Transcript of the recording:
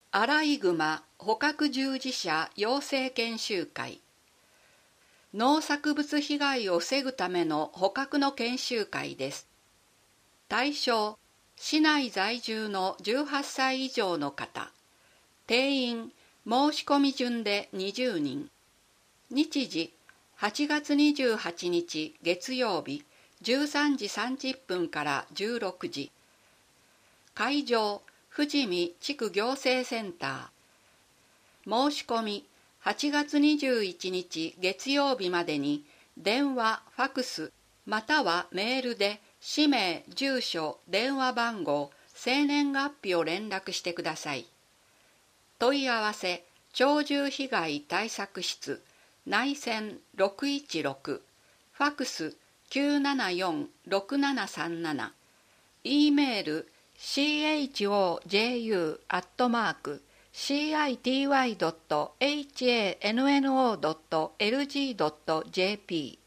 アライグマ捕獲従事者養成研修会。農作物被害を防ぐための捕獲の研修会です。対象、市内在住の18歳以上の方。定員、申し込み順で20人。日時、8月28日月曜日13時30分から16時。会場、富士見地区行政センター。申し込み、8月21日月曜日までに電話、ファクス、またはメールで氏名、住所、電話番号、生年月日を連絡してください。問い合わせ、鳥獣被害対策室、内線616、ファクス974-6737、E メール、choju@city.hanno.lg.jp